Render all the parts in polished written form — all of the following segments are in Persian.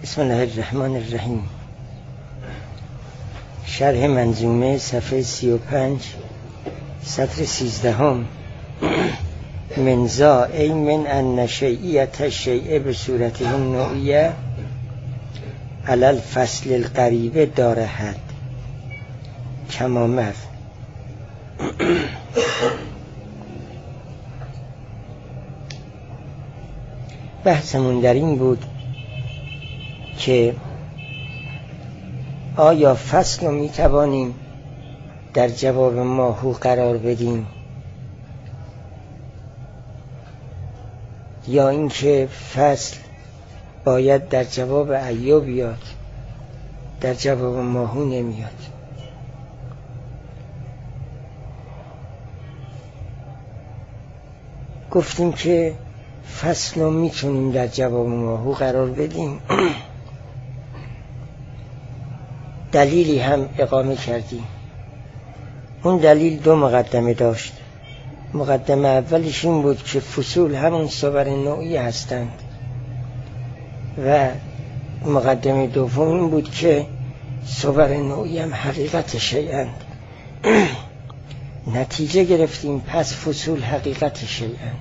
بسم الله الرحمن الرحیم. شرح منظومه صفحه 35 سطر 13. منزا ای من ان شیعیت الشیء به صورته النوعیه علی الفصل القریب داره حد کما مر. بحثمون در این بود که آیا فصل رو میتوانیم در جواب ماهو قرار بدیم یا اینکه فصل باید در جواب ایو بیاد، در جواب ماهو نمیاد. گفتیم که فصل رو میتونیم در جواب ماهو قرار بدیم. دلیلی هم اقامه کردیم. اون دلیل دو مقدمه داشت. مقدمه اولش این بود که فصول همون صور نوعی هستند و مقدمه دوم این بود که صور نوعی هم حقیقت شیئند. نتیجه گرفتیم پس فصول حقیقت شیئند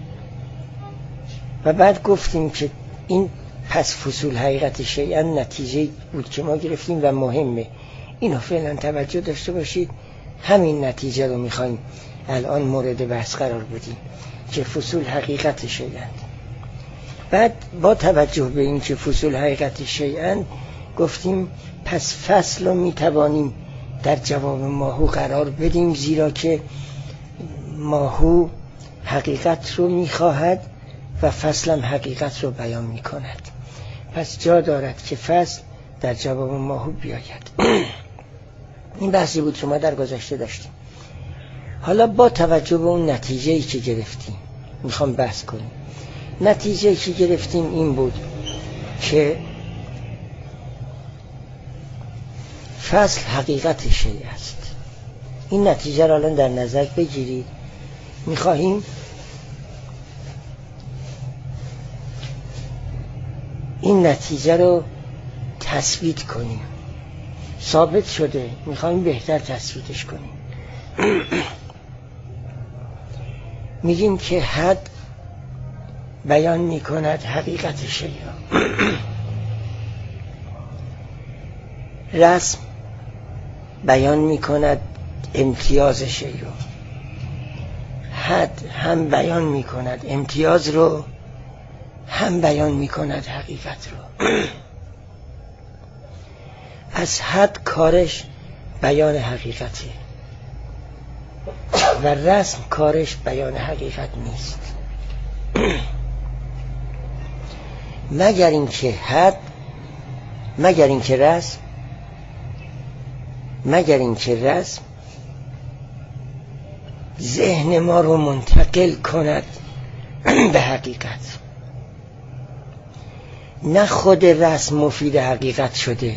و بعد گفتیم که این پس فصول حقیقت شیئند نتیجه بود که ما گرفتیم و مهمه. اینو فعلا توجه داشته باشید. همین نتیجه رو میخوایم الان مورد بحث قرار بدیم که فصول حقیقت شیئند. بعد با توجه به این که فصول حقیقت شیئند گفتیم پس فصل رو میتوانیم در جواب ماهو قرار بدیم، زیرا که ماهو حقیقت رو میخواهد و فصل هم حقیقت رو بیان میکند. پس جا دارد که فصل در جواب ماهو بیاید. این بحثی بود که ما در گذشته داشتیم. حالا با توجه به اون نتیجه‌ای که گرفتیم میخوام بحث کنیم. نتیجه‌ای که گرفتیم این بود که فصل حقیقت شیء است. این نتیجه را الان در نظر بگیرید. میخواهیم این نتیجه رو تثبیت کنیم. ثابت شده، میخوایم بهتر تثبیتش کنیم. میگیم که حد بیان میکند حقیقت شیء را. رسم بیان میکند امتیاز شیء را. حد هم بیان میکند امتیاز رو، هم بیان میکند حقیقت رو. از حد کارش بیان حقیقته و رسم کارش بیان حقیقت نیست. مگر اینکه حد، مگر اینکه رسم ذهن ما رو منتقل کند به حقیقت. نه خود رسم مفید حقیقت شده،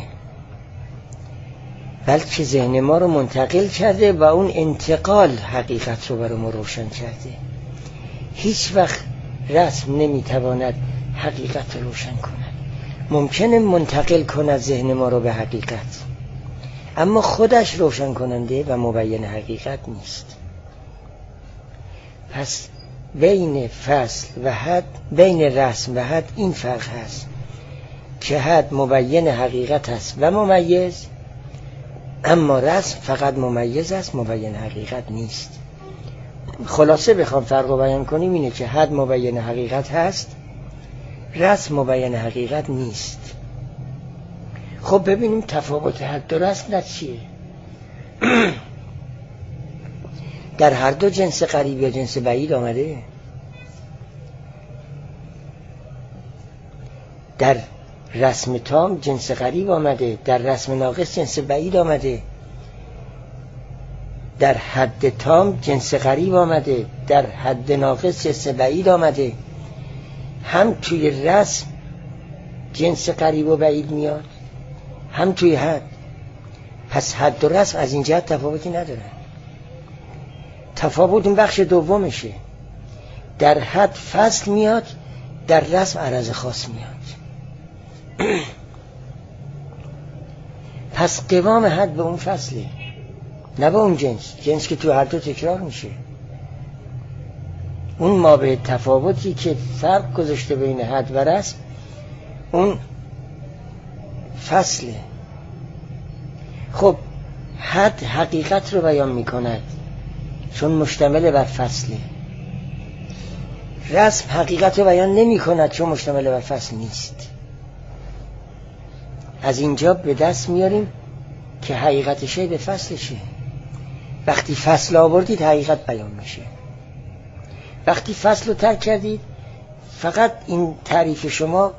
بلکه ذهن ما رو منتقل کرده و اون انتقال حقیقت رو برای ما روشن کرده. هیچ وقت رسم نمیتواند حقیقت رو روشن کند. ممکنه منتقل کند ذهن ما رو به حقیقت، اما خودش روشن کننده و مبین حقیقت نیست. پس بین فصل و حد، بین رسم و حد این فرق هست که حد مبین حقیقت است و ممیز، اما رسم فقط ممیز است، مبین حقیقت نیست. خلاصه بخوام فرق رو بیان کنیم اینه که حد مبین حقیقت هست، رسم مبین حقیقت نیست. خب ببینیم تفاوت حد و رسم در چیه؟ در هر دو جنس قریب یا جنس بعید آمده. در رسم تام جنس قریب آمده، در رسم ناقص جنس بعید آمده. در حد تام جنس قریب آمده، در حد ناقص جنس بعید آمده. هم توی رسم جنس قریب و بعید میاد، هم توی حد. پس حد و رسم از این جهت تفاوتی نداره. تفاوت اون بخش دومشه. در حد فصل میاد، در رسم عرض خاص میاد. پس قوام حد به اون فصله، نه به اون جنس که تو هر دو تکرار میشه. اون مابع تفاوتی که فرق گذاشته بین حد و رسم اون فصله. خب حد حقیقت رو بیان میکند چون مشتمل بر فصله. رسم حقیقت رو بیان نمی کند چون مشتمل بر فصل نیست. از اینجا به دست میاریم که حقیقت شی به فصلشه. وقتی فصل آوردید حقیقت بیان میشه. وقتی فصل رو ترک کردید فقط این تعریف شما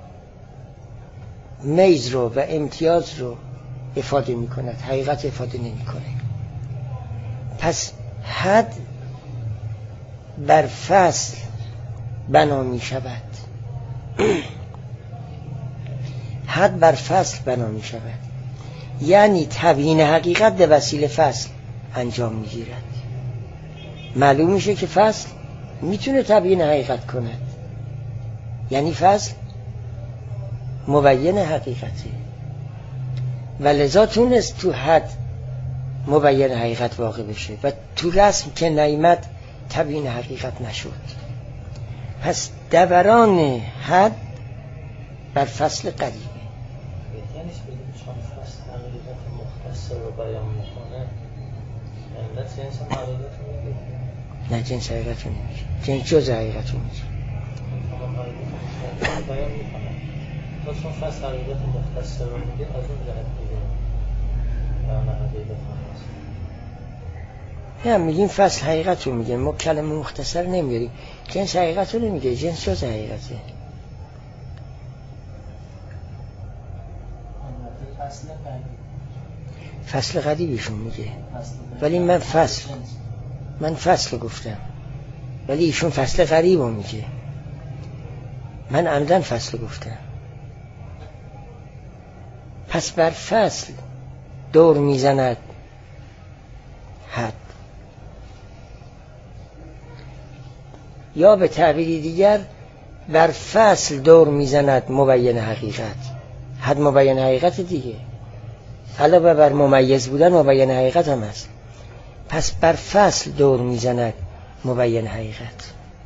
میز رو و امتیاز رو افاده می کند، حقیقت افاده نمی کنه. پس حد بر فصل بنا می شود. حد بر فصل بنا می شود، یعنی تبیین حقیقت به وسیله فصل انجام می گیرد. معلوم میشه که فصل میتونه تبیین حقیقت کند، یعنی فصل مبین حقیقته و لذا تونست تو حد مبین حقیقت واقع بشه و تو رسم که نیامد تبیین حقیقت نشد. پس دوران حد بر فصل قریبه. یعنی چون فصل حقیقت مختصر رو بیان میکنه علت جنس حقیقت رو میگه؟ نه، جنس حقیقت رو نمیگه، جنس جز حقیقت رو میگه. بیان میکنه تا چون فصل حقیقت مختصر رو میگه از اون جهت میگه بیان حقیقت مختصر. نه، میگیم فصل حقیقت رو میگه، ما کلمه مختصر نمیاریم. جنس حقیقت رو نمیگه، جنس جز حقیقته. فصل قریبشون میگه، ولی من فصل گفتم، ولی ایشون فصل قریب رو میگه. من عمدن فصل گفتم. پس بر فصل دور میزند حد، یا به تعبیری دیگر بر فصل دور میزند مبین حقیقت. حد مبین حقیقت دیگه، علاوه بر ممیز بودن مبین حقیقت هم هست. پس بر فصل دور میزند مبین حقیقت.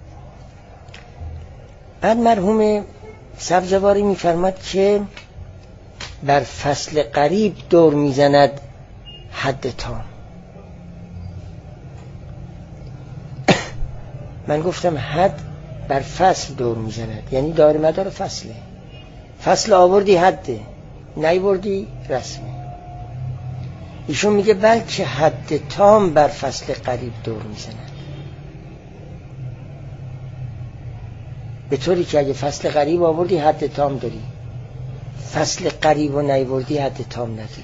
بعد مرحوم سبزواری میفرماد که بر فصل قریب دور میزند حد تام. من گفتم حد بر فصل دور میزند، یعنی دار مدار فصله. فصل آوردی حده، نیوردی رسمه. ایشون میگه بلکه حد تام بر فصل قریب دور میزند، به طوری که اگه فصل قریب آوردی حد تام داری، فصل قریب و نیوردی حد تام نداری.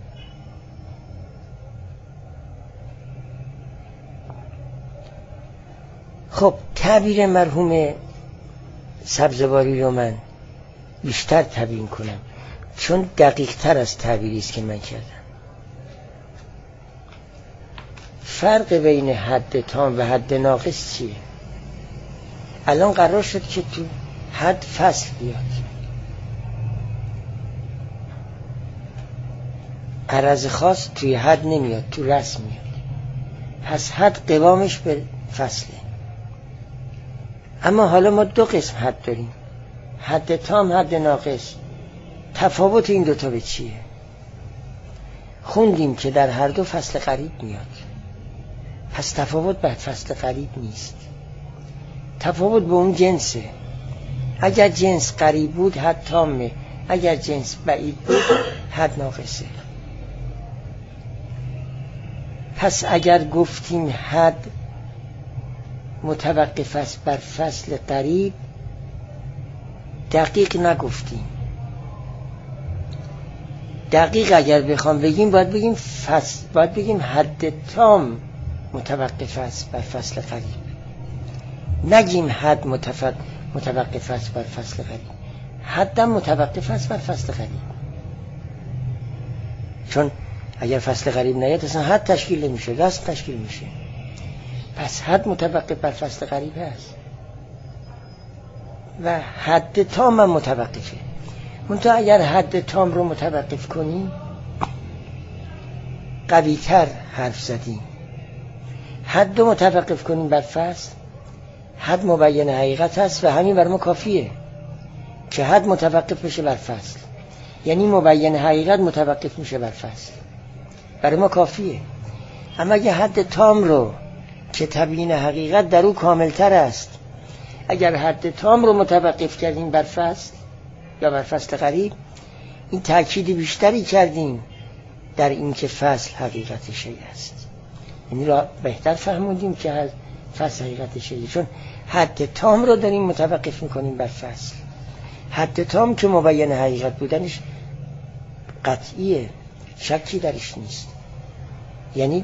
خب تعبیر مرحوم سبزواری رو من بیشتر تبیین کنم چون دقیق تر از تعبیری است که من کردم. فرق بین حد تام و حد ناقص چیه؟ الان قرار شد که تو حد فصل بیاد، عرض خاص توی حد نمیاد، تو رسم میاد. پس حد قوامش به فصله. اما حالا ما دو قسم حد داریم، حد تام، حد ناقص. تفاوت این دوتا به چیه؟ خوندیم که در هر دو فصل قریب میاد. پس تفاوت به فصل قریب نیست، تفاوت به اون جنسه. اگر جنس قریب بود حد تامه، اگر جنس بعید بود حد ناقصه. پس اگر گفتیم حد متوقف است بر فصل قریب دقیق نگفتیم. دقیق اگر بخوام بگیم باید بگیم باید بگیم حد تام متوقف است بر فصل قریب، نگیم حد متوقف است بر فصل قریب. حدم متوقف است بر فصل قریب، چون اگر فصل قریب نیاد اصلا حد تشکیل نمیشه، رسم تشکیل میشه. پس حد متوقف بر فصل قریب هست و حد تام هم متوقفه. منتها اگر حد تام رو متوقف کنیم قوی‌تر حرف زدیم. حد رو متوقف کنیم بر فصل، حد مبین حقیقت هست و همین برای ما کافیه که حد متوقف بشه بر فصل، یعنی مبین حقیقت متوقف میشه بر فصل، برای ما کافیه. اما اگه حد تام رو که تبیین حقیقت در او کاملتر است، اگر حد تام رو متوقف کردیم بر فصل یا بر فصل قریب، این تأکید بیشتری کردیم در این که فصل حقیقت شیء است. یعنی را بهتر فهموندیم که فصل حقیقت شیء، چون حد تام رو داریم متوقف میکنیم بر فصل. حد تام که مبین حقیقت بودنش قطعیه، شکی درش نیست، یعنی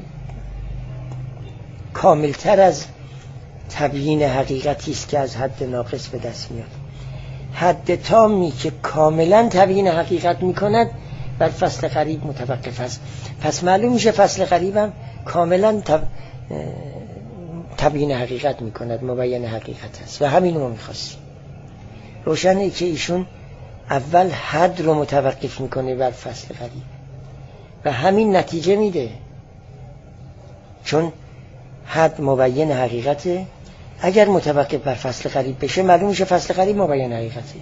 کاملتر از تبیین حقیقتی است که از حد ناقص به دست میاد. حد تامی که کاملا تبیین حقیقت میکند بر فصل قریب متوقف است. پس معلوم میشه فصل قریب هم کاملا تبیین حقیقت میکند، مبین حقیقت است و همین رو میخواستیم. روشنه که ایشون اول حد رو متوقف میکنه بر فصل قریب و همین نتیجه میده، چون حد مبین حقیقته. اگر متوقف بر فصل قریب بشه معلوم میشه فصل قریب مبین حقیقته.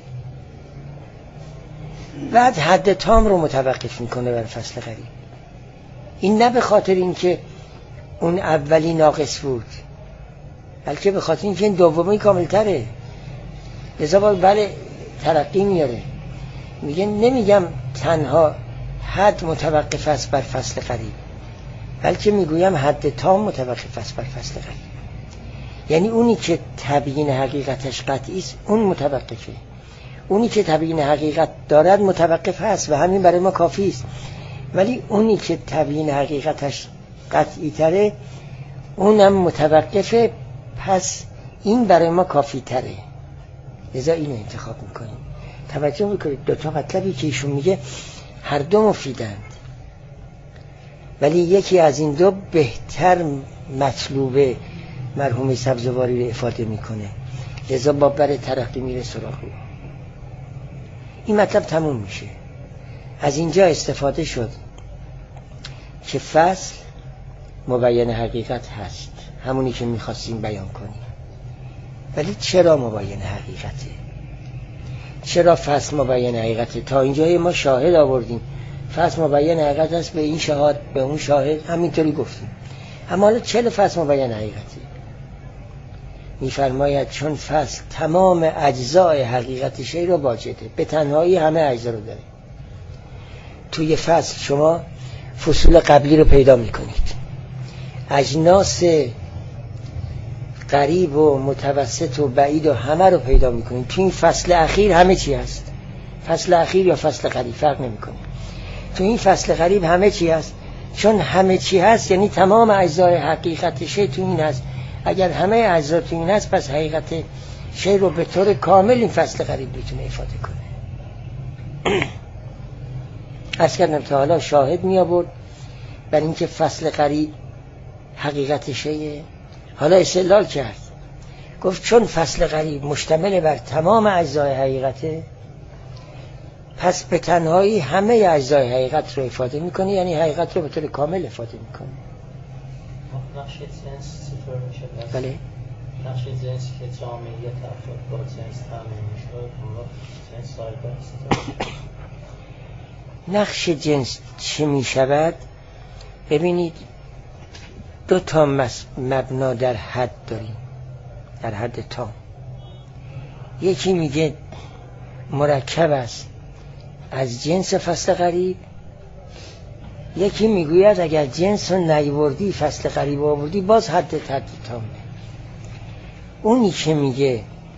بعد حد تام رو متوقف میکنه بر فصل قریب. این نه به خاطر اینکه اون اولی ناقص بود، بلکه به خاطر اینکه این دومی کاملتره. لذا بله ترقی میاره، میگه نمیگم تنها حد متوقف است بر فصل قریب، بلکه میگویم حد تام متوقف است بر فصل قریب. یعنی اونی که تبیین حقیقتش قطعی است اون متوقفه، اونی که تبیین حقیقت دارد متوقف هست و همین برای ما کافی است. ولی اونی که تبیین حقیقتش قطعی تره اونم متوقفه، پس این برای ما کافی تره، لذا اینو انتخاب میکنیم. توجه میکنید دوتا مطلبی که ایشون میگه هر دو مفیدند، ولی یکی از این دو بهتر مطلوب مرحوم سبزواری رو افاده میکنه، لذا باب بر ترقی میره سراغ او. این مطلب تموم میشه. از اینجا استفاده شد که فصل مبین حقیقت هست، همونی که میخواستیم بیان کنیم. ولی چرا مبین حقیقته؟ چرا فصل مبین حقیقته؟ تا اینجای ما شاهد آوردیم فصل مبین حقیقت است، به این شهاد به اون شاهد همینطوری گفتیم. اما حالا چرا فصل مبین حقیقته؟ میفرماید چون فصل تمام اجزای حقیقت شیء رو واجده، به تنهایی همه اجزا رو داره. توی فصل شما فصول قبلی رو پیدا میکنید، اجناس قریب و متوسط و بعید و همه رو پیدا میکنید. توی این فصل اخیر همه چی هست، فصل اخیر یا فصل قریب فرق نمیکنه. توی این فصل قریب همه چی هست، چون همه چی هست یعنی تمام اجزای حقیقت شیء تو این هست. اگر همه اجزا تو این هست پس حقیقت شیء رو به طور کامل این فصل قریب میتونه افاده کنه. عرض کردم تا حالا شاهد می آورد بر اینکه فصل قریب حقیقت شیء. حالا استدلال کرد، گفت چون فصل قریب مشتمل بر تمام اجزای حقیقته، پس به تنهایی همه اجزای حقیقت رو افاده میکنه، یعنی حقیقت رو به طور کامل افاده میکنه. نقش جنس چطور میشه؟ بله، نقش جنسی که جامعیت افراد با جنس تعمین میشه، اون جنس سایبر است. نقش جنس چه میشود؟ ببینید دو تا مبنا در حد داریم، در حد تام. یکی میگه مرکب است از جنس فصل قریب، یکی میگوید اگر جنس رو نیوردی فصل قریب آوردی باز حد تامه. اونی که میگه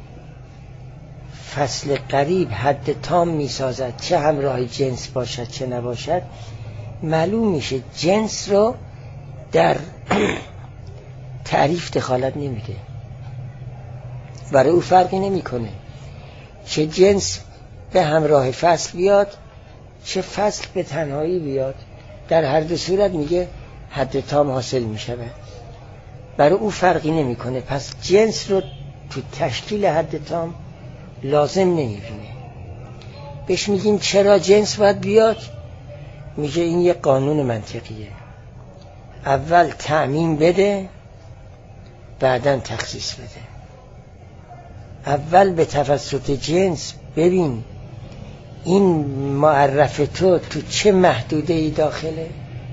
فصل قریب حد تام میسازد چه همراه جنس باشد چه نباشد، معلوم میشه جنس رو در تعریف دخالت نمیده، برای او فرقی نمیکنه چه جنس به همراه فصل بیاد چه فصل به تنهایی بیاد، در هر دو صورت میگه حد تام حاصل میشود، برای او فرقی نمیکنه. پس جنس رو تو تشکیل حد تام لازم نمیبینه. بهش میگیم چرا جنس باید بیاد؟ میگه این یه قانون منطقیه، اول تعمیم بده بعداً تخصیص بده. اول به توسط جنس ببین این معرف تو چه محدوده ای داخله،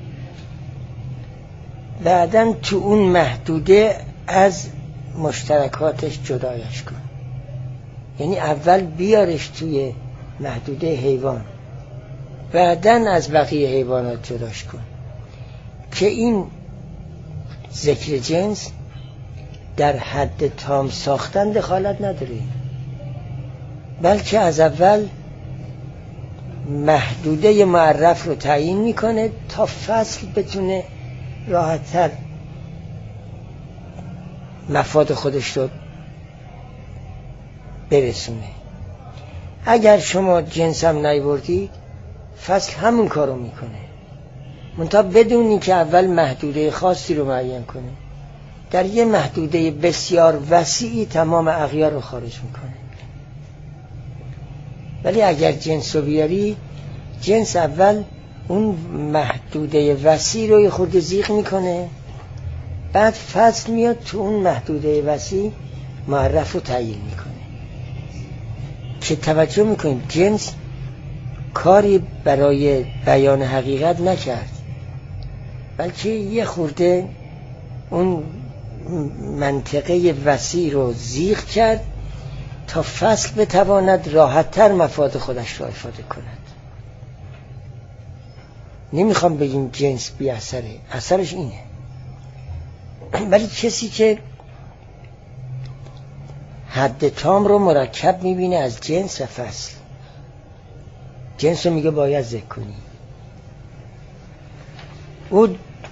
بعداً تو اون محدوده از مشترکاتش جدایش کن. یعنی اول بیارش توی محدوده حیوان، بعداً از بقیه حیوانات جداش کن که این ذکر جنس در حد تام ساختن دخالت نداره، بلکه از اول محدوده معرف رو تعیین میکنه تا فصل بتونه راحت‌تر مفاد خودش رو برسونه. اگر شما جنس هم نیاوردید فصل همون کارو میکنه، منتها بدونی که اول محدوده خاصی رو معین کنه، در یه محدوده بسیار وسیعی تمام اغیار رو خارج میکنه. ولی اگر جنس رو بیاری، جنس اول اون محدوده وسیع رو یه خورده زیغ میکنه، بعد فصل میاد تو اون محدوده وسیع معرف رو تعیین میکنه. که توجه میکنیم جنس کاری برای بیان حقیقت نکرد، بلکه یه خورده اون منطقه وسیع رو زیغ کرد تا فصل بتواند راحت‌تر مفاد خودش را افاده کند. نمیخوام بگیم جنس بی اثره، اثرش اینه. ولی کسی که حد تام رو مرکب میبینه از جنس و فصل، جنس رو میگه باید ذکر کنی، او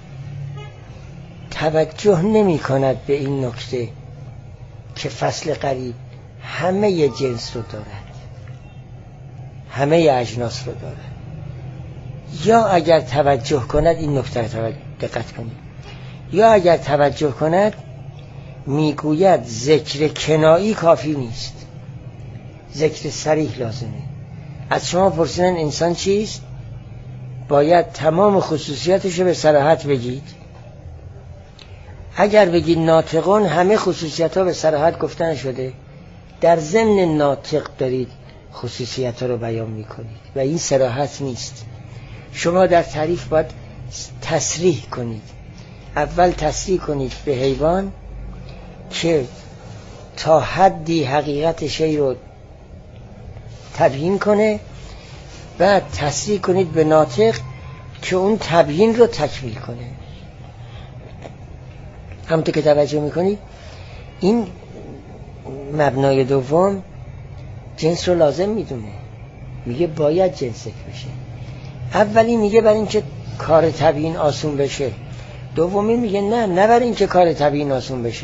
توجه نمی کند به این نکته که فصل قریب همه جنس رو دارد، همه اجناس رو دارد. یا اگر توجه کند، این نکته رو دقت کنید، یا اگر توجه کند میگوید ذکر کنایی کافی نیست، ذکر صریح لازمه. از شما پرسیدن انسان چیست؟ باید تمام خصوصیاتش رو به صراحت بگید. اگر بگید ناطقون، همه خصوصیات ها به صراحت گفتن شده، در ضمن ناطق دارید خصوصیات ها رو بیان میکنید و این صراحت نیست. شما در تعریف باید تصریح کنید، اول تصریح کنید به حیوان که تا حدی حقیقت شی رو تبیین کنه، بعد تصریح کنید به ناطق که اون تبیین رو تکمیل کنه. همونطور که توجه میکنید این مبنای دوم جنس رو لازم میدونه، میگه باید جنس ذکر بشه. اولی میگه برای اینکه کار تبیین آسون بشه، دومی میگه نه برای اینکه کار تبیین آسون بشه،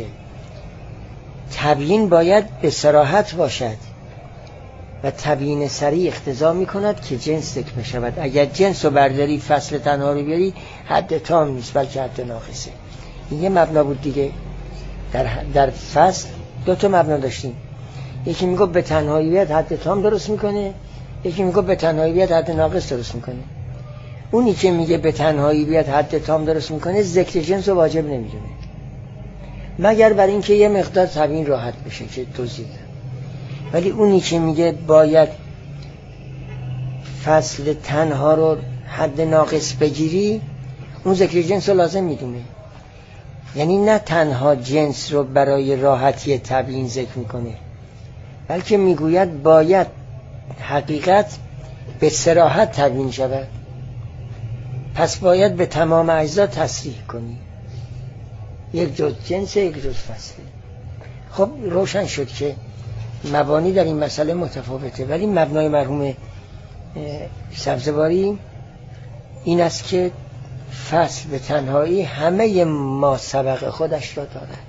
تبیین باید به صراحت باشد و تبیین صریح اقتضا میکند که جنس ذکر بشود. اگر جنس رو برداری فصل تنها رو بیاری حد تام نیست بلکه حد ناقصه. این یه مبنا بود دیگه. در فصل دو تا مبنا داشتیم، یکی میگه به تنهایی بیاد حد تام درست میکنه، یکی میگه به تنهایی بیاد حد ناقص درست میکنه. اونی که میگه به تنهایی بیاد حد تام درست میکنه ذکر جنس رو واجب نمیدونه، مگر برای اینکه یه مقدار تبیین راحت بشه که توضیح دادم. ولی اونی که میگه باید فصل تنها رو حد ناقص بگیری، اون ذکر جنس رو لازم میدونه. یعنی نه تنها جنس رو برای راحتی تبیین ذکر میکنه، بلکه میگوید باید حقیقت به صراحت تبیین شود، پس باید به تمام اجزا تصریح کنی. یک جز جنس، یک جز فصله. خب روشن شد که مبانی در این مسئله متفاوته، ولی مبنای مرحوم سبزواری این است که فصل به تنهایی همه ما سبق خودش را دارد.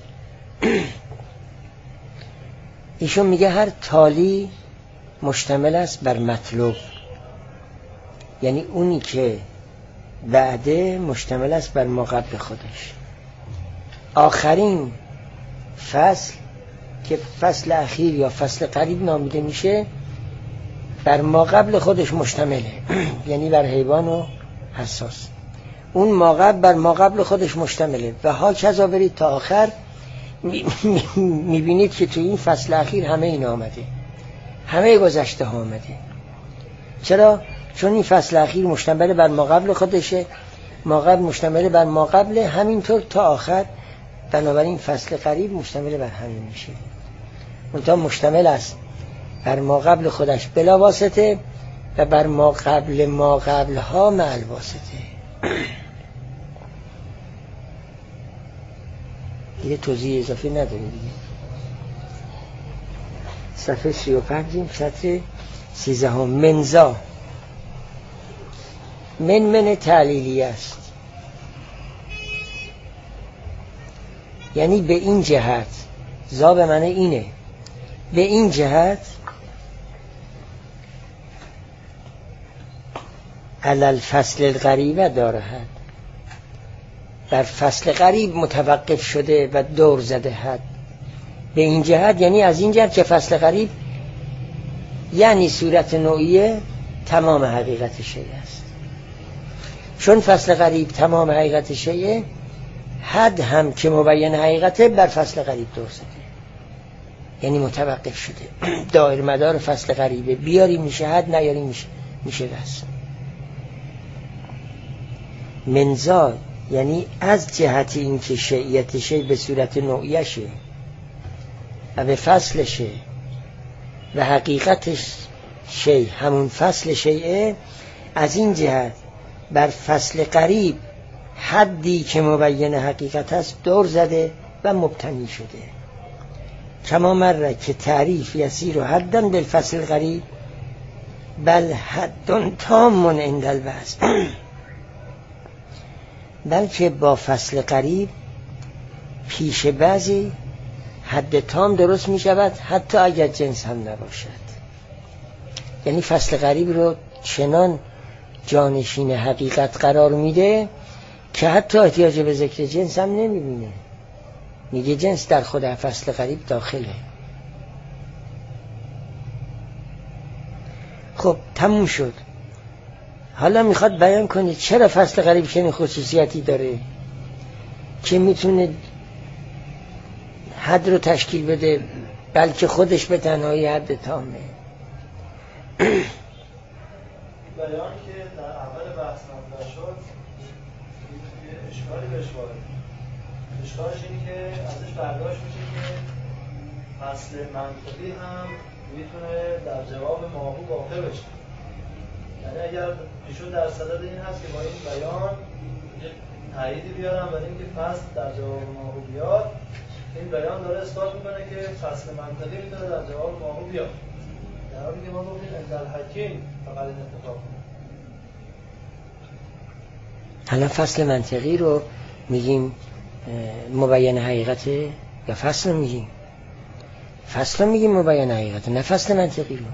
ایشون میگه هر تالی مشتمل است بر مطلوب، یعنی اونی که بعده مشتمل است بر ما قبل خودش. آخرین فصل که فصل اخیر یا فصل قریب نامیده میشه، بر ما قبل خودش مشتمله یعنی بر حیوان و حساس. اون ما قبل بر ما قبل خودش مشتمله و ها کذا برید تا آخر میبینید که تو این فصل اخیر همه این آمده، همه گذشته ها آمده. چرا؟ چون این فصل اخیر مشتمل بر ما قبل خودشه، ما قبل مشتمل بر ما قبل، همینطور تا آخر. بنابراین فصل قریب مشتمل بر همین میشه. منتها مشتمل است بر ما قبل خودش بلا واسطه و بر ما قبل ها مع الواسطه. دیگه توضیح اضافی نداریم دیگه. صفحه 35 سطر 13 منزا من تعلیلی است، یعنی به این جهت، زا به معنی اینه، به این جهت علل فصل القریب دارد، بر فصل قریب متوقف شده و دور زده حد. به این جهت یعنی از این جهت که فصل قریب یعنی صورت نوعیه تمام حقیقت شیء است. چون فصل قریب تمام حقیقت شیء، حد هم که مبین حقیقته بر فصل قریب دور زده، یعنی متوقف شده. دایر مدار فصل قریبه، بیاری میشه حد، نیاری میشه بس. منزا یعنی از جهت این که شیعیت شیء به صورت نوعیشه و به فصلشه و حقیقتش شیء همون فصل شیء، از این جهت بر فصل قریب حدی که مبین حقیقت است دور زده و مبتنی شده. کما مره که تعریف یسیر و حدن بالفصل قریب بل حدن تام عند الوضع، بلکه با فصل قریب پیش بعضی حد تام درست می شود حتی اگر جنس هم نباشد. یعنی فصل قریب رو چنان جانشین حقیقت قرار میده که حتی احتیاج به ذکر جنس هم نمی بینه. میگه جنس در خود فصل قریب داخله. خب تموم شد. حالا میخواد بیان کنه چرا فصل قریب چنین خصوصیتی داره که میتونه حد رو تشکیل بده، بلکه خودش به تنهایی حد تامه. بیان که در اول بحث مطرح شد یه اشکالی بهش وارد. اشکالش اینه که ازش برداشت میشه که فصل منطقی هم میتونه در جواب ماهو واقع بشه. یعنی اگر ایشون در صدد این هست که با این بیان یه تاییدی بیارم برای اینکه فصل در جواب ماهو بیاد، این بیان داره اثبات میکنه که فصل منطقی میتونه در جواب ماهو بیاد. در حالی که ما گفتیم عند الحکیم فقط این اتفاق کنه. حالا فصل منطقی رو میگیم مبین حقیقته یا فصل رو میگیم؟ فصل رو میگیم مبین حقیقته، نه فصل منطقی رو.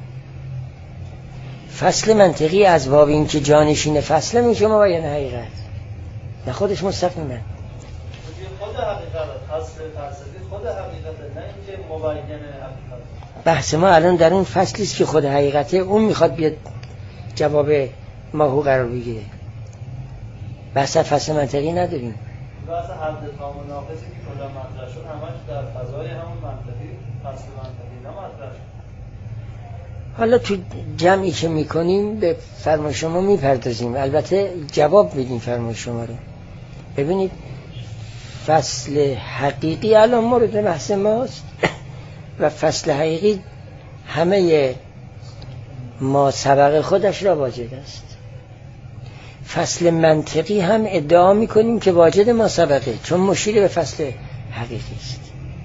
فصل منطقی از باب این که جانشین فصل میشه مبین حقیقت، نه خودش مستقیمه. خود حقیقت فصل فلسفی خود حقیقته، نه اینکه مبین حقیقت. بحث ما الان در اون فصلی است که خود حقیقته، اون میخواد بیاد جواب ماهو قرار بگیره. بحث فصل منطقی نداریم. بحث حد تام و ناقصی که کلا مطرح شد همش در فضای همون منطقی فصل منطقی مطرح شد. حالا تو جمعی که میکنیم به فرمای شما میپردازیم، البته جواب بدیم فرمای شما رو. ببینید فصل حقیقی الان مورد بحث ماست و فصل حقیقی همه ما سبق خودش را واجد است. فصل منطقی هم ادعا میکنیم که واجد ما سبقه، چون مشیر به فصل حقیقی است.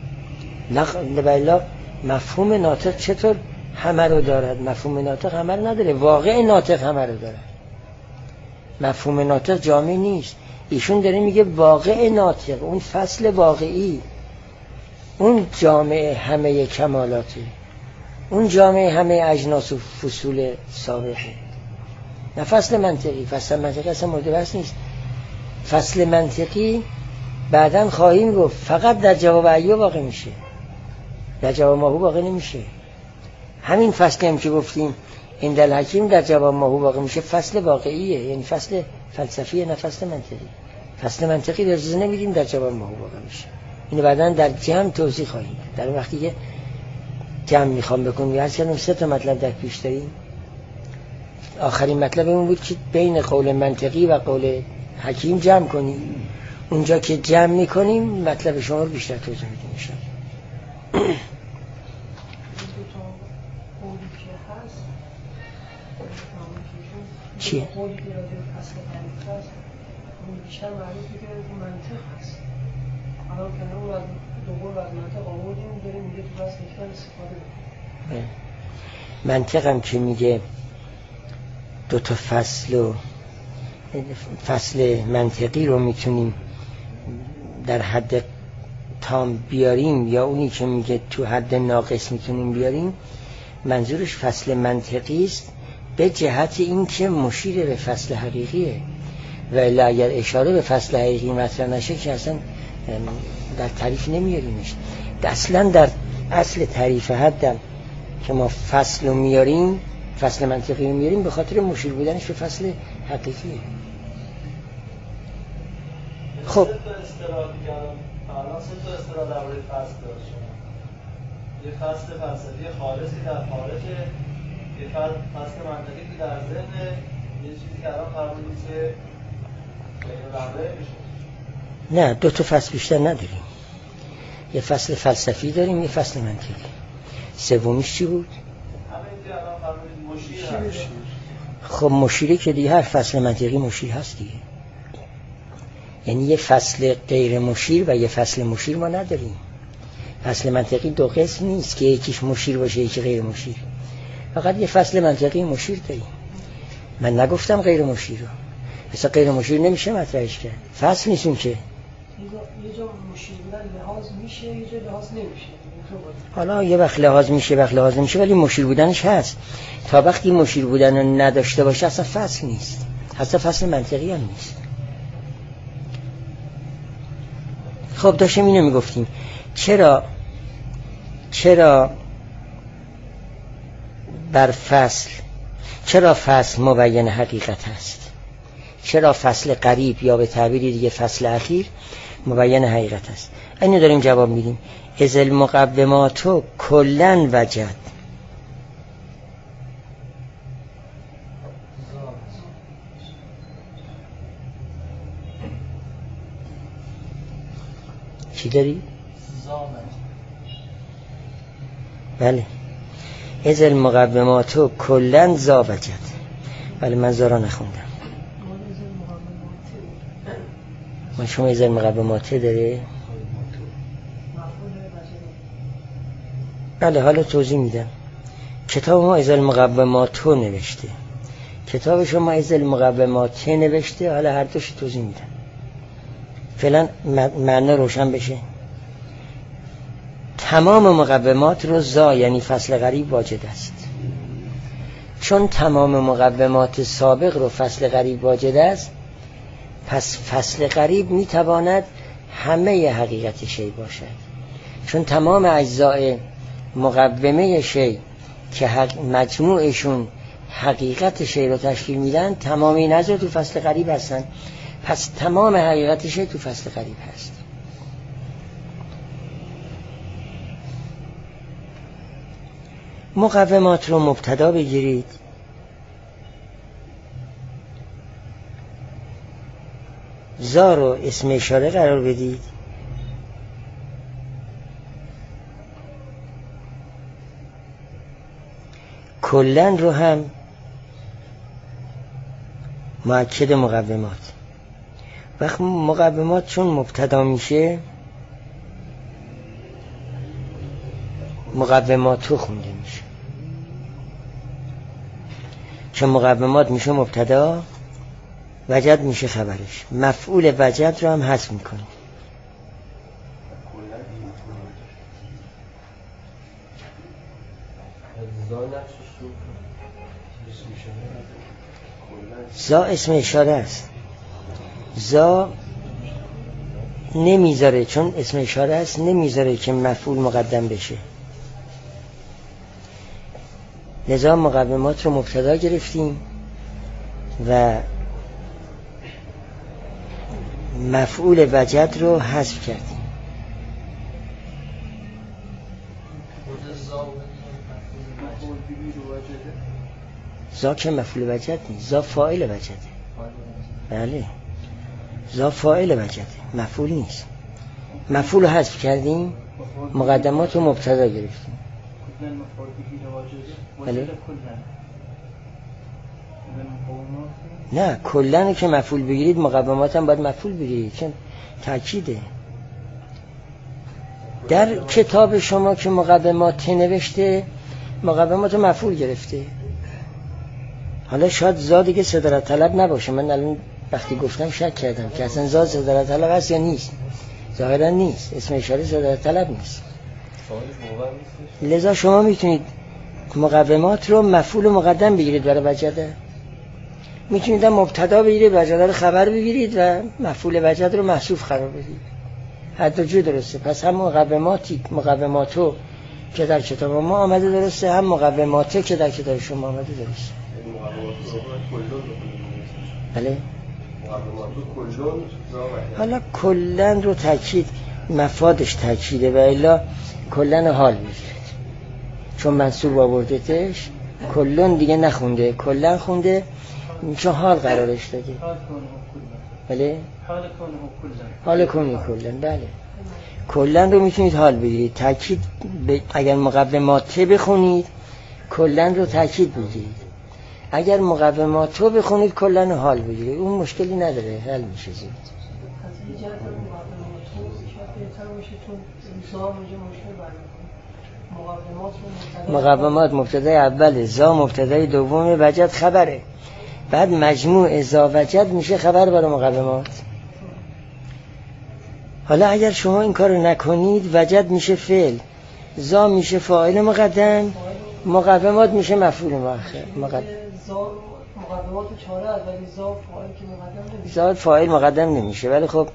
لبالا مفهوم ناطق چطور همه رو دارد؟ مفهوم ناطق همه رو نداره، واقع ناطق همه رو دارد. مفهوم ناطق جامع نیست. ایشون داره میگه واقع ناطق، اون فصل واقعی، اون جامع همه کمالاته، اون جامع همه اجناس و فصول سابقه، نه فصل منطقی. فصل منطقی اصلا مورد بحث نیست. فصل منطقی بعداً خواهیم گفت فقط در جواب ایو واقع میشه، در جواب ماهو واقع نمیشه. همین فصل هم که گفتیم عند الحکیم در جواب ماهو واقع میشه فصل واقعیه، یعنی فصل فلسفیه نه فصل منطقی. فصل منطقی در اجازه نمیدیم در جواب ماهو واقع میشه. اینو بعداً در جمع توضیح خواهیم. در وقتی که جمع میخوام بکنم هر چند 3 تا مطلب در پیش داریم. آخرین مطلب اون بود که بین قول منطقی و قول حکیم جمع کنیم. اونجا که جمع میکنیم مطلب شما رو بیشتر توضیح میدیم میشه. چیه؟ قولی که راجع به فصل قریب هست اون بیشتر معروفی که منطق هست. حالا که اون از دوباره از منطق آوردیم داریم میگه تو فصل یکتر استفاده بکنیم. منطق هم که میگه 2 تا فصل منطقی رو میتونیم در حد تام بیاریم یا اونی که میگه تو حد ناقص میتونیم بیاریم، منظورش فصل منطقی است به جهت این که مشیر به فصل حقیقیه و الا اگر اشاره به فصل حقیقی مطرح نشه که اصلا در تعریف نمیاریمش. اصلا در اصل تعریف حدم که ما فصل رو میاریم، فصل منطقی رو میاریم به خاطر مشیر بودنش به فصل حقیقیه. خب الان 3 تا اصطلاح درباره فصل داشت. یه فصل فلسفی خالصی در خارجه، یه فصل منطقی که در ذهن، یه چیزی که الان فرمودید که غیر واقع میشه. نه 2 تا فصل بیشتر نداریم. یه فصل فلسفی داریم، یه فصل منطقی. سومیش چی بود؟ همین که الان فرمودید مشیر. خب مشیره که دیگه هر فصل منطقی مشیر هست دیگه. یعنی یه فصل غیر مشیر و یه فصل مشیر ما نداریم. فصل منطقی 2 قسم نیست که یکیش مشیر باشه یکی غیر مشیر. فقط یه فصل منطقی مشیر داریم. من نگفتم غیر مشیر رو. مثلا غیر مشیر نمیشه مطرحش کرد. فصل نیستون که. یه جا مشیر بودن لحاظ میشه، یه جا لحاظ نمیشه. حالا یه وقت لحاظ میشه، وقت لحاظ نمیشه، ولی مشیر بودنش هست. تا وقتی مشیر بودن رو نداشته باشه اصلا فصل نیست. اصلا فصل منطقی هم نیست. خب داشتیم اینو میگفتیم چرا بر فصل، چرا فصل مبین حقیقت هست، چرا فصل قریب یا به تعبیری دیگه فصل اخیر مبین حقیقت هست. اینو داریم جواب میدیم. از المقومات کلن وجد. چی داری؟ بله. از المقومات کلن ذا وجد. بله من زارا نخوندم. من شما از المقومات داره؟ بله حالا توضیح میدم. کتاب ما از المقومات نوشته، کتاب شما از المقومات نوشته. حالا هر دوش توضیح میدم فعلا معنی روشن بشه. تمام مقومات رو ذا یعنی فصل قریب واجد است. چون تمام مقومات سابق رو فصل قریب واجد است، پس فصل قریب میتواند همه حقیقت شی باشد. چون تمام اجزای مقومه شی که مجموعشون حقیقت شی رو تشکیل میدن، تمام این اجزا تو فصل قریب هستن. پس تمام حقیقت شی تو فصل قریب هست. مقومات رو مبتدا بگیرید. ذا رو اسم اشاره قرار بدید. کلن رو هم مؤکد مقومات. وقت مقومات چون مبتدا میشه مقوماتو خونده میشه. چون مقومات میشه مبتدا، وجد میشه خبرش. مفعول وجد رو هم حذف میکنه. ذا اسم اشاره است. ذا نمیذاره، چون اسم اشاره است نمیذاره که مفعول مقدم بشه. لذا مقومات رو مبتدا گرفتیم و مفعول وجد رو حذف کردیم. زا که مفعول وجد نیست، زا فاعل وجده. بله، زا فاعل وجده، مفعول نیست. مفعول رو حذف کردیم، مقدمات رو مبتدا گرفتیم. بله. نه، کلن که مفعول بگیرید مقومات هم باید مفعول بگیرید، چون تأکیده. در کتاب شما که مقومات نوشته، مقومات مفعول گرفته. حالا شاید زا دیگه صدارت طلب نباشه. من الان وقتی گفتم شک کردم که اصلا زا صدارت طلب هست یا نیست. ظاهرا نیست، اسم اشاره صدارت طلب نیست. لذا شما میتونید مقومات رو مفعول و مقدم بگیرید برای وجده. میتونید مبتدا بگیرید، وجده رو خبر بگیرید و مفعول وجد رو محذوف قرار بدید. هر دو جو درسته. پس هم مقوماتو که در کتاب ما آمده درسته، هم مقوماته که در کتاب شما آمده درسته. بله. حالا کلن رو تاکید مفادش تاکیده و الا کلن حال میگیرد، چون منصوب آوردتش کلن دیگه نخونده، کلن خونده، چون حال قرارش داده. بله، حال کنه کلن. بله، کلن رو میتونید حال بگیرید. تاکید اگر مقومات بخونید کلن رو تاکید بگیرید، اگر مقومات رو بخونید کلن رو حال بگیرید، اون مشکلی نداره، حل میشه زود. مقومات مبتدای اوله، زا مبتدای دومه، وجد خبره. بعد مجموع زا وجد میشه خبر برای مقومات. حالا اگر شما این کارو نکنید وجد میشه فعل، زا میشه فاعل مقدم، مقومات میشه مفعول مؤخر مقدم. مقدمات چاره از ولی زا فاعل که مقدم نمیشه. زا فاعل مقدم نمیشه، ولی خب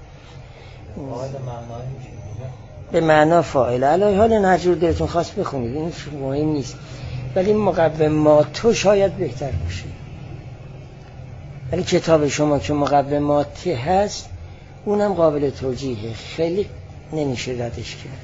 به معنا فاعل. علی حال هر جور دلتون خواست بخونید، این مهم نیست، ولی مقوماتو شاید بهتر باشه. ولی کتاب شما که مقوماتی هست اونم قابل توجیهه، خیلی نمیشه ردش کرد.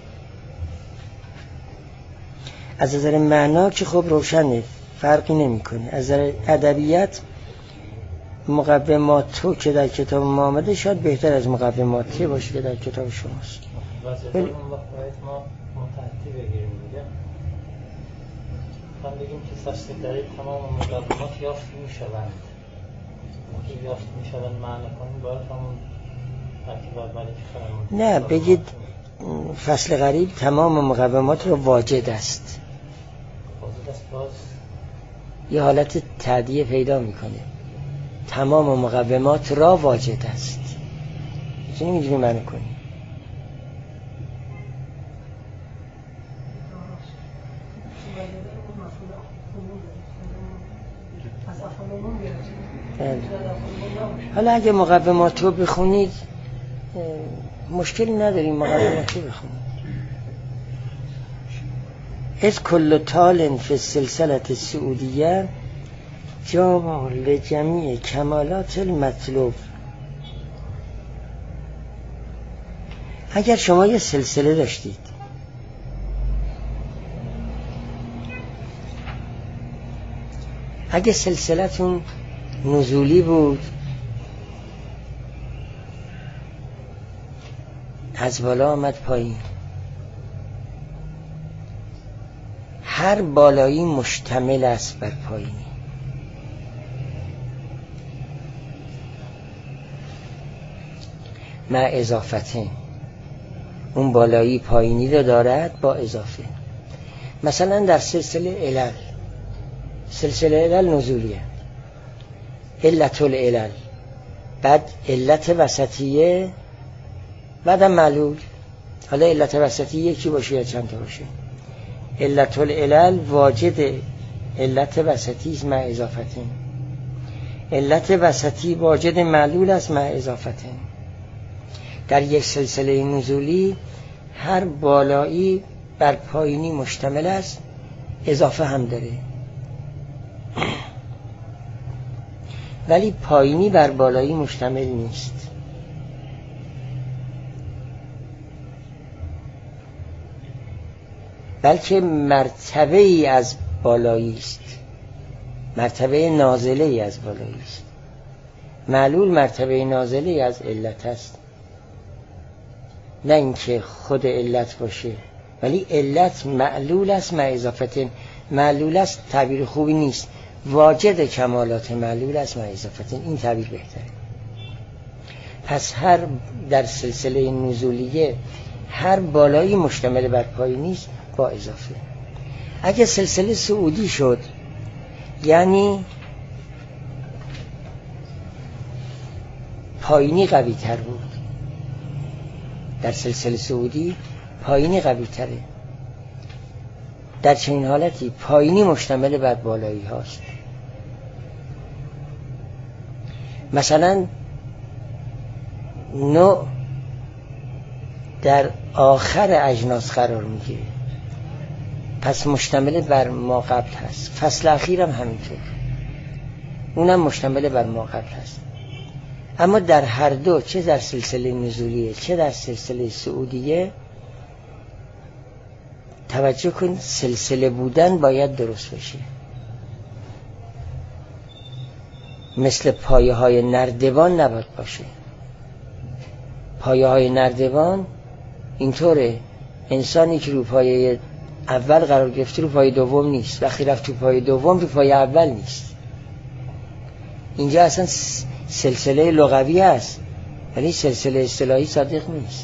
از نظر معنا که خب روشنه، فرقی نمیکنه. از نظر ادبیات مقوماتو که در کتاب ما آمده شاید بهتر از مقوماتی باشه که در کتاب شماست. ولی اون وقت باید ما متحدی بگیریم دیگه. هم بگیم که فصل تمام مقومات یافت میشوند. که یافت میشوند معنی کنیم باید همون ترکیب اولی که خواهیم. نه، بگید فصل غریب تمام مقومات رو واجد است. واجد است باز یه حالت تعدیه پیدا میکنه. تمام مقومات را واجد است. چون اینجوری معنی کنیم. حالا اگه مقومات رو بخونید مشکلی نداریم، مقومات رو بخونید. از کل طال فی السلسله السعودیه جامع لجمیع کمالات المطلوب. اگر شما یه سلسله داشتید اگه سلسلتون نزولی بود، از بالا آمد پایین، هر بالایی مشتمل است بر پایینی. مع اضافته، اون بالایی پایینی رو دارد با اضافه. مثلا در سلسله علل، سلسله علل نزولیه، علت العلل، بعد علت وسطیه، بعدم معلول. حالا علت وسطیه یکی باشه یا چند تا باشه. علت العلل واجد علت وسطی است مع اضافته، علت وسطی واجد معلول است مع اضافته. در یک سلسله نزولی هر بالایی بر پایینی مشتمل است، اضافه هم داره. ولی پایینی بر بالایی مشتمل نیست. بلکه مرتبه ای از بالایی است، مرتبه نازله ای از بالایی است. معلول مرتبه نازله ای از علت است، نه اینکه خود علت باشه، ولی علت معلول است مع اضافت. معلول است تعبیر خوبی نیست، واجد کمالات معلول است مع اضافت، این تعبیر بهتره. پس هر در سلسله نزولیه هر بالایی مشتمل بر پایینی است با اضافه. اگه سلسله صعودی شد یعنی پایینی قوی تر بود، در سلسله صعودی پایینی قوی تره. در چنین حالتی پایینی مشتمل بر بالایی هاست. مثلا نوع در آخر اجناس قرار میگیره، پس مشتمل بر ما قبل هست. فصل اخیر هم همینطور، اونم مشتمل بر ما قبل هست. اما در هر دو، چه در سلسله نزولیه چه در سلسله صعودیه، توجه کن سلسله بودن باید درست بشه. مثل پایه های نردبان نباید باشه. پایه های نردبان اینطوره، انسانی که رو پایه اول قرار گرفته رو پایه دوم نیست، وقتی رفت تو پایه دوم رو پایه اول نیست. اینجا اصلا سلسله لغوی هست ولی سلسله اصطلاحی صادق نیست.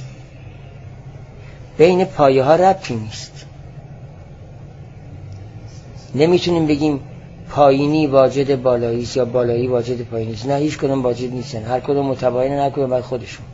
بین پایه ها ربطی نیست. نمیتونیم بگیم پایینی واجد بالایی است یا بالایی واجد پایینی است. نه، هیچ کدوم واجد نیستن، هر کدوم متباینن، هر کدوم بر خودشون.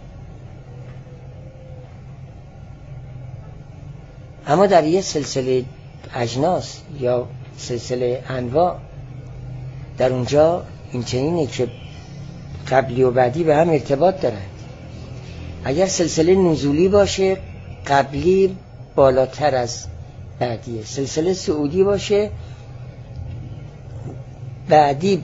اما در یه سلسله اجناس یا سلسله انواع، در اونجا این چنینه که قبلی و بعدی به هم ارتباط دارن. اگر سلسله نزولی باشه قبلی بالاتر از بعدیه، سلسله صعودی باشه بعدی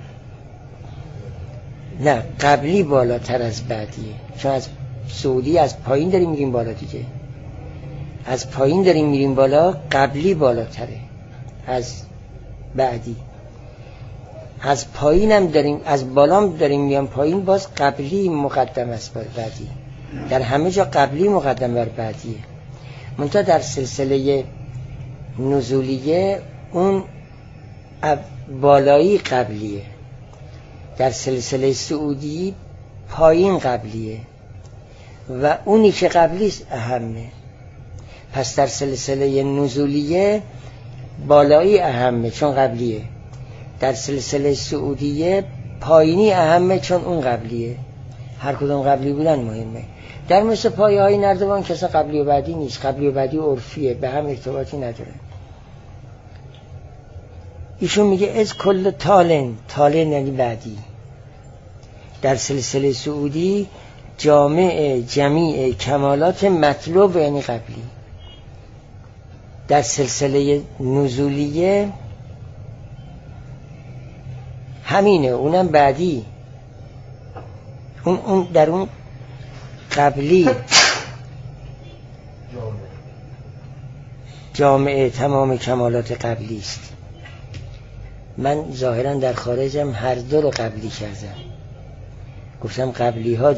نه، قبلی بالاتر از بعدیه. چون از صعودی از پایین داریم میریم بالا دیگه، از پایین داریم میریم بالا، قبلی بالاتره از بعدی. از پایینم داریم، از بالام داریم میام پایین، باز قبلی مقدم است بر بعدی. در همه جا قبلی مقدم بر بعدیه. منتها در سلسله نزولیه اون بالایی قبلیه، در سلسله صعودی پایین قبلیه و اونی که قبلیست اهمه. پس در سلسله نزولیه بالایی اهمه چون قبلیه، در سلسله صعودیه پایینی اهمه چون اون قبلیه. هر کدوم قبلی بودن مهمه. در مثل پایه های نردبان کسا قبلی و بعدی نیست، قبلی و بعدی عرفیه، به هم ارتباطی نداره. ایشون میگه از کل تالن، تالن یعنی بعدی. در سلسله صعودی جمیع کمالات مطلوب یعنی قبلی. در سلسله نزولیه همینه، اونم بعدی. اون در اون قبلی جامعه تمام کمالات قبلی است. من ظاهرا در خارجم هر دو رو قبلی کردم، گفتم قبلی ها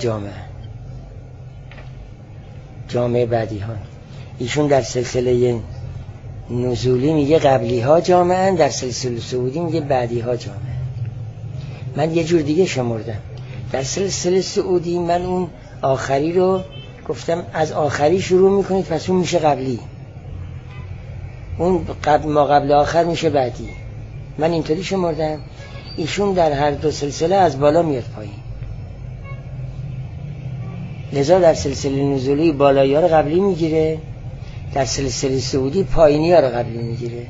جامعه بعدی ها. ایشون در سلسله نزولی میگه قبلی ها جامعه، در سلسله صعودی میگه بعدی ها جامعه. من یه جور دیگه شمردم. در سلسله صعودی من اون آخری رو گفتم از آخری شروع میکنید پس اون میشه قبلی، اون ما قبل آخر میشه بعدی. من اینطوری شمردم. ایشون در هر دو سلسله از بالا میاد پایین، لذا در سلسله نزولی بالایی ها رو قبلی میگیره، در سلسله صعودی پایینی ها رو قبلی میگیره،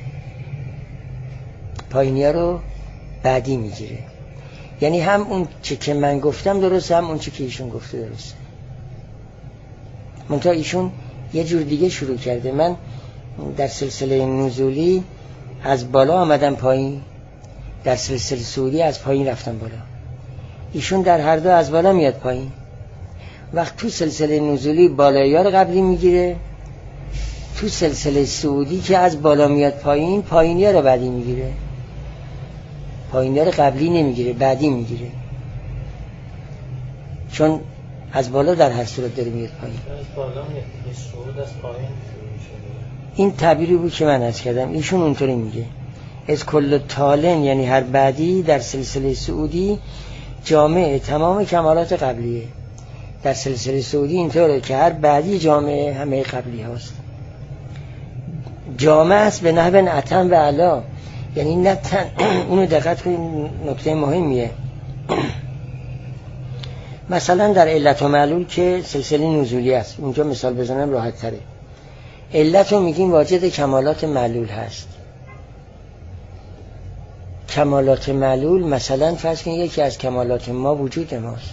پایینی ها رو بعدی میگیره. یعنی هم اون چه که من گفتم درسته، هم اون چه که ایشون گفته درسته. منتها ایشون یه جور دیگه شروع کرده. من در سلسله نزولی از بالا آمدم پایین، در سلسله صعودی از پایین رفتم بالا. ایشون در هر دو از بالا میاد پایین. وقت تو سلسله نزولی بالایی‌ها رو قبلی میگیره، تو سلسله صعودی که از بالا میاد پایین پایینی‌ها رو بعدی میگیره. پایینی‌ها رو قبلی نمیگیره، بعدی میگیره، چون از بالا در هر صورت داره میاد پایین. از بالا میاد دیگه، صعود از پایین شروع شده. این تعبیری بود که من عرض کردم، ایشون اونطوری میگه. از کل تالن یعنی هر بعدی در سلسله صعودی جامعه تمام کمالات قبلیه. در سلسله صعودی اینطوره که هر بعدی جامعه همه قبلی هاست. جامعه است به نحو اتم و علا، یعنی نه اینو دقت کنید، نکته مهمیه. مثلا در علت و معلول که سلسله نزولی است، اونجا مثال بزنم راحت تره. علت رو میگیم واجد کمالات معلول هست. کمالات معلول مثلا فرض کنید یکی از کمالات ما وجود ماست.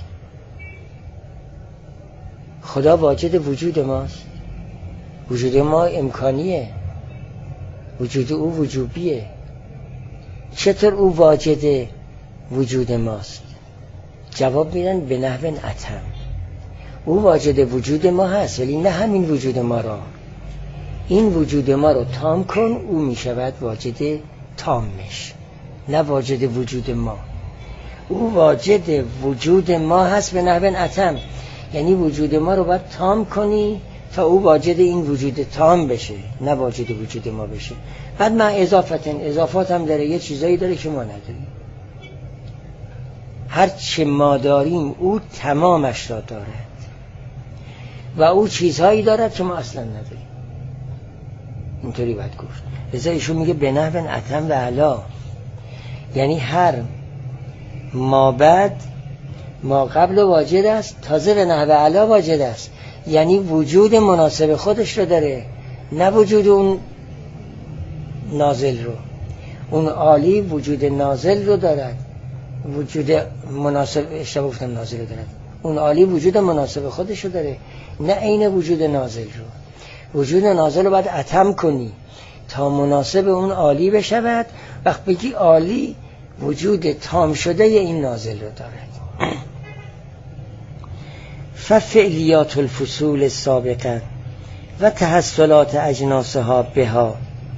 خدا واجد وجود ماست. وجود ما امکانیه، وجود او وجوبیه. چطور او واجد وجود ماست؟ جواب میدن به نحو اتم. او واجد وجود ما هست، ولی نه همین وجود ما را. این وجود ما رو تام کن، او میشود واجد تامش، نه واجد وجود ما. او واجد وجود ما هست به نحو اتم، یعنی وجود ما رو باید تام کنی تا او واجد این وجود تام بشه، نه واجد وجود ما بشه. بعد من اضافات هم داره، یه چیزایی داره که ما نداریم. هر چه ما داریم او تمامش را دارد و او چیزهایی دارد که ما اصلا نداریم. اینطوری باید گفت. لذا ایشون میگه به نحو اتم و علا، یعنی هر ما بعد ما قبل واجد است، تازه به نحو علا واجد است، یعنی وجود مناسب خودش رو داره، نه وجود اون نازل رو. اون عالی وجود نازل رو دارد، وجود مناسب، اشتباه گفتم نازل رو دارد، اون عالی وجود مناسب خودش رو داره، نه عین وجود نازل رو. وجود نازل رو باید اتم کنی تا مناسب اون عالی بشود. وقت بگی عالی وجود تام شده این نازل رو دارد. ففعلیات الفصول السابقه و تحصلات اجناسها بها.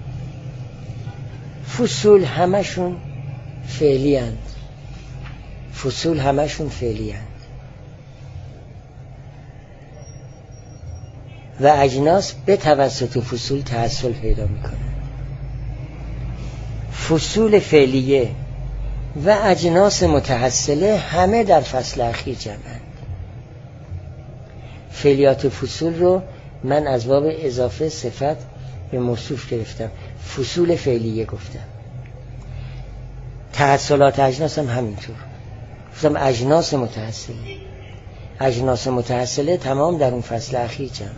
فصول همشون فعلی اند. فصول همشون فعلی اند و اجناس به توسط فصول تحصل پیدا میکنه. فصول فعلیه و اجناس متحصله همه در فصل اخیر جمعند. فعلیات فصول رو من از باب اضافه صفت به موصوف گرفتم، فصول فعلیه گفتم. تحصلات اجناس هم همینطور گفتم، اجناس متحصله. اجناس متحصله تمام در اون فصل اخیر جمعند.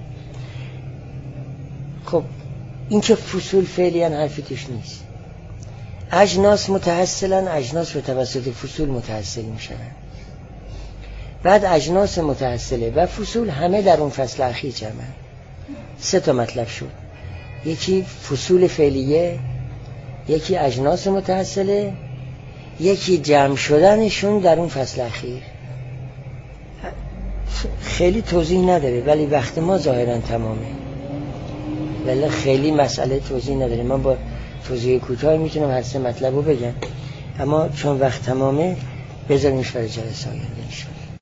خب این که فصول فعلی ان حرفی توش نیست. اجناس متحصلن، اجناس به توسط فصول متحصل میشن. بعد اجناس متحصله و فصول همه در اون فصل اخیر جمعن. 3 تا مطلب شد. یکی فصول فعلیه، یکی اجناس متحصله، یکی جمع شدنشون در اون فصل اخیر. خیلی توضیح نداره ولی وقت ما ظاهرا تمامه، ولی خیلی مسئله توضیح نداره. من با توضیح کوتاه میتونم هر 3 مطلب رو بگم، اما چون وقت تمامه بذاریمش برای جلسه آینده ان شاء الله.